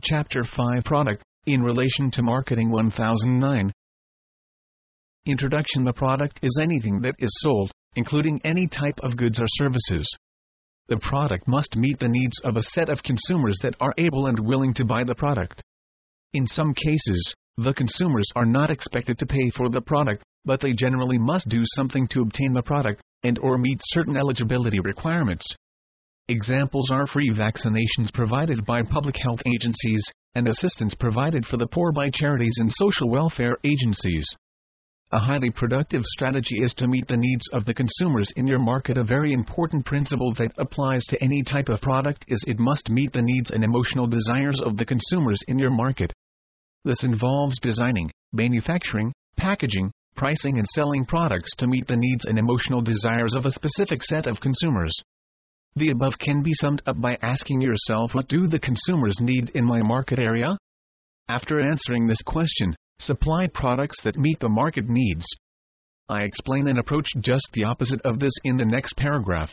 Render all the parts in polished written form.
Chapter 5 Product, in relation to Marketing 1009. Introduction. The product is anything that is sold, including any type of goods or services. The product must meet the needs of a set of consumers that are able and willing to buy the product. In some cases, the consumers are not expected to pay for the product, but they generally must do something to obtain the product, and/or meet certain eligibility requirements. Examples are free vaccinations provided by public health agencies, and assistance provided for the poor by charities and social welfare agencies. A highly productive strategy is to meet the needs of the consumers in your market. A very important principle that applies to any type of product is it must meet the needs and emotional desires of the consumers in your market. This involves designing, manufacturing, packaging, pricing and selling products to meet the needs and emotional desires of a specific set of consumers. The above can be summed up by asking yourself, what do the consumers need in my market area? After answering this question, supply products that meet the market needs. I explain an approach just the opposite of this in the next paragraph.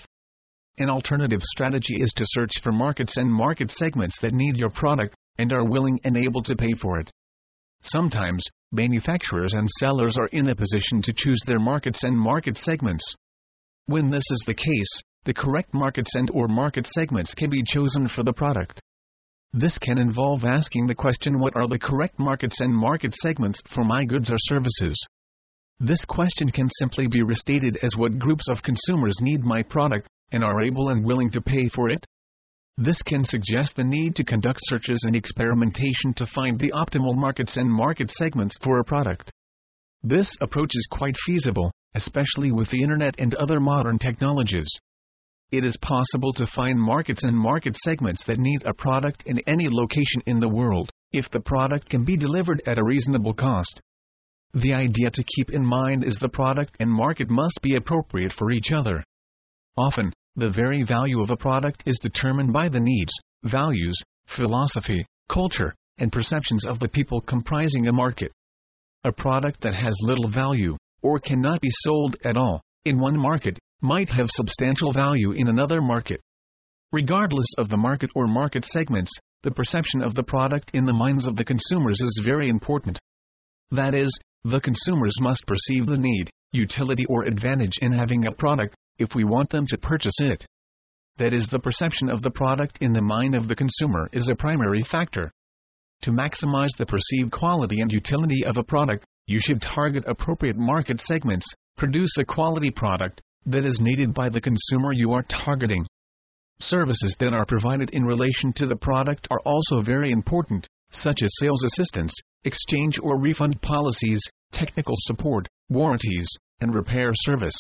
An alternative strategy is to search for markets and market segments that need your product, and are willing and able to pay for it. Sometimes, manufacturers and sellers are in a position to choose their markets and market segments. When this is the case, the correct markets and/or market segments can be chosen for the product. This can involve asking the question, what are the correct markets and market segments for my goods or services? This question can simply be restated as what groups of consumers need my product, and are able and willing to pay for it? This can suggest the need to conduct searches and experimentation to find the optimal markets and market segments for a product. This approach is quite feasible, especially with the internet and other modern technologies. It is possible to find markets and market segments that need a product in any location in the world, if the product can be delivered at a reasonable cost. The idea to keep in mind is the product and market must be appropriate for each other. Often, the very value of a product is determined by the needs, values, philosophy, culture, and perceptions of the people comprising a market. A product that has little value, or cannot be sold at all, in one market, might have substantial value in another market. Regardless of the market or market segments, the perception of the product in the minds of the consumers is very important. That is, the consumers must perceive the need, utility or advantage in having a product, if we want them to purchase it. That is, the perception of the product in the mind of the consumer is a primary factor. To maximize the perceived quality and utility of a product, you should target appropriate market segments, produce a quality product that is needed by the consumer you are targeting. Services that are provided in relation to the product are also very important, such as sales assistance, exchange or refund policies, technical support, warranties, and repair service.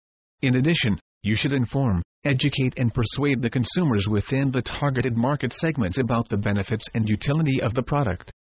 In addition, you should inform, educate and persuade the consumers within the targeted market segments about the benefits and utility of the product.